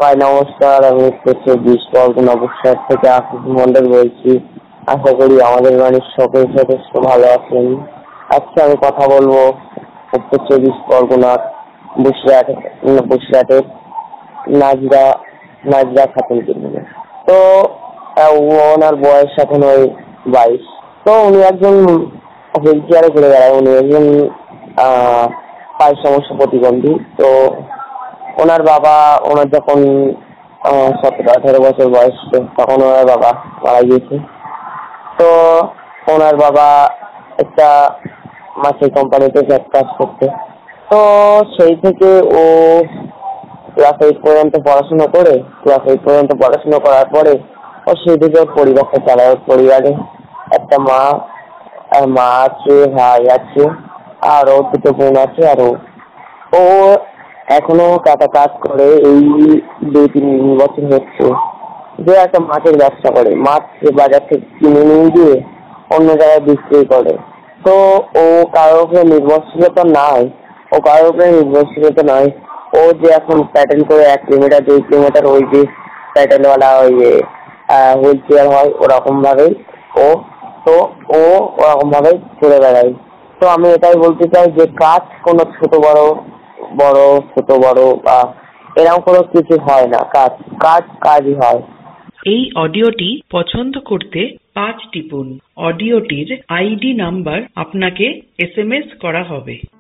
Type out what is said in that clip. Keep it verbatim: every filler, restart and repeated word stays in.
ভাই নমস্কার, আমি চব্বিশ পরগনা বগুড়া থেকে আশিস মন্ডল বলছি। আশা করি আমাদের বাড়ির সকল সদস্য ভালো আছেন। আজকে আমি কথা বলবো উত্তর চব্বিশ পরগনার বসিরহাট বসিরহাটের নাজরা নাজরা খাতুনকে নিয়ে। তো ওনার বয়স এখন ওই বাইশ। তো উনি একজন হুইল চেয়ারে ঘুরে বেড়ায়। উনি একজন আহ পায়ের সমস্যা প্রতিবন্ধী। তো ওনার বাবা ওনার যখন সতেরো আঠারো বছর বয়স তখন ওনার বাবা মারা গিয়েছে। তো ওনার বাবা একটা মাছের কোম্পানিতে কাজ করতে। তো সেই থেকে ও ক্লাস এইট পর্যন্ত পড়াশোনা করে ক্লাস এইট পর্যন্ত পড়াশোনা করার পরে ও সেই থেকে পরিবারটা চালায়। পরিবারে একটা মা আর মা আছে, ভাই আছে, আর ও দুটো বোন আছে। আর ও এখনো কাটা কাজ করে। এই দুই তিন বছর হচ্ছে যে একটা মাছের ব্যবসা করে। মাছ বাজার থেকে কিনে নিয়ে গিয়ে অন্য জায়গায় বিক্রি করে। তো ও কারোর উপরে নির্ভরশীলতা নাই ও কারোর উপরে নির্ভরশীলতা নয় ও যে এখন প্যাটেল করে এক কিলোমিটার দুই কিলোমিটার ওই যে প্যাটেলওয়ালা ওই যে হুইল চেয়ার হয় ওরকম ভাবেই ও তো ও ওরকম ভাবেই ঘুরে বেড়ায়। তো আমি এটাই বলতে চাই যে কাজ কোনো ছোট বড় বড় ছোট বড় বা এরকম কোনো কিছু হয় না। কাজ কাজ কাজই হয়। এই অডিওটি পছন্দ করতে পাঁচ টিপুন। অডিওটির আইডি নাম্বার আপনাকে এস এম এস করা হবে।